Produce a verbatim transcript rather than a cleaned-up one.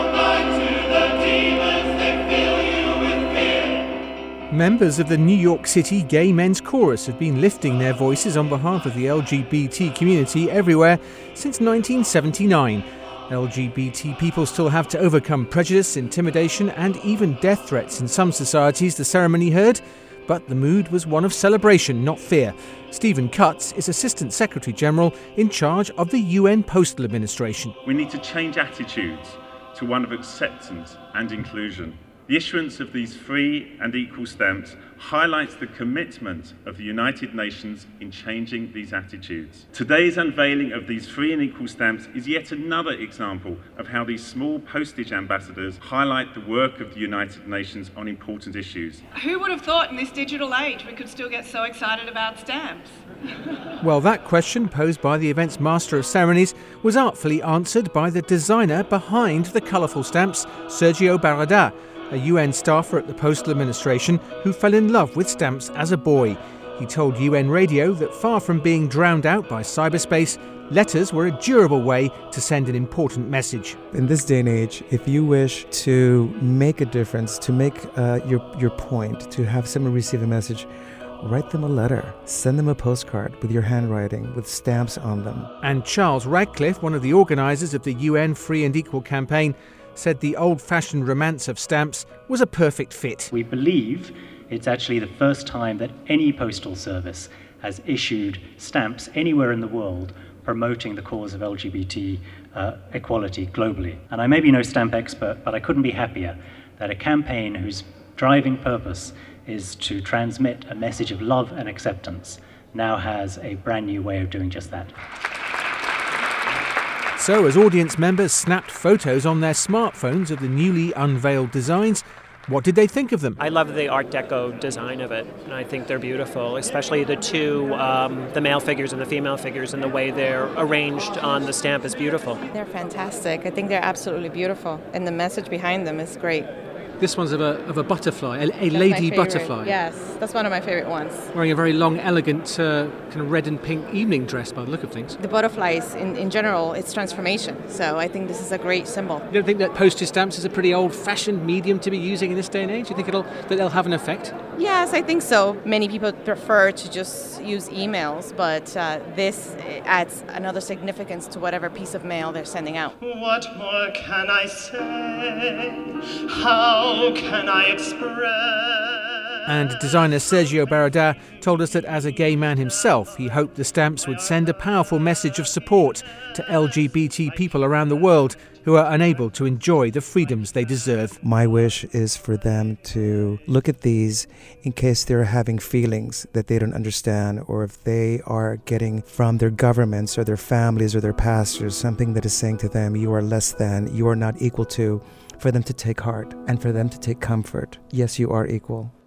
Members of the New York City Gay Men's Chorus have been lifting their voices on behalf of the L G B T community everywhere since nineteen seventy-nine. L G B T people still have to overcome prejudice, intimidation and even death threats in some societies, the ceremony heard. But the mood was one of celebration, not fear. Stephen Cutts is Assistant Secretary General in charge of the U N Postal Administration. We need to change attitudes to one of acceptance and inclusion. The issuance of these free and equal stamps highlights the commitment of the United Nations in changing these attitudes. Today's unveiling of these free and equal stamps is yet another example of how these small postage ambassadors highlight the work of the United Nations on important issues. Who would have thought in this digital age we could still get so excited about stamps? Well, that question posed by the event's Master of Ceremonies was artfully answered by the designer behind the colourful stamps, Sergio Barada, a U N staffer at the Postal Administration who fell in love with stamps as a boy. He told U N Radio that far from being drowned out by cyberspace, letters were a durable way to send an important message. In this day and age, if you wish to make a difference, to make uh, your, your point, to have someone receive a message, write them a letter, send them a postcard with your handwriting, with stamps on them. And Charles Radcliffe, one of the organisers of the U N Free and Equal campaign, said the old-fashioned romance of stamps was a perfect fit. We believe it's actually the first time that any postal service has issued stamps anywhere in the world promoting the cause of L G B T uh, equality globally. And I may be no stamp expert, but I couldn't be happier that a campaign whose driving purpose is to transmit a message of love and acceptance now has a brand new way of doing just that. So, as audience members snapped photos on their smartphones of the newly unveiled designs, what did they think of them? I love the Art Deco design of it, and I think they're beautiful, especially the two, um, the male figures and the female figures, and the way they're arranged on the stamp is beautiful. They're fantastic. I think they're absolutely beautiful, and the message behind them is great. This one's of a, of a butterfly, a, a lady butterfly. Yes, that's one of my favorite ones. Wearing a very long, elegant, uh, kind of red and pink evening dress by the look of things. The butterflies, in, in general, it's transformation. So I think this is a great symbol. You don't think that postage stamps is a pretty old-fashioned medium to be using in this day and age? Do you think it'll, that they'll have an effect? Yes, I think so. Many people prefer to just use emails, but uh, this adds another significance to whatever piece of mail they're sending out. What more can I say? How can I express? And designer Sergio Barada told us that as a gay man himself, he hoped the stamps would send a powerful message of support to L G B T people around the world who are unable to enjoy the freedoms they deserve. My wish is for them to look at these in case they're having feelings that they don't understand, or if they are getting from their governments or their families or their pastors something that is saying to them, you are less than, you are not equal to, for them to take heart and for them to take comfort. Yes, you are equal.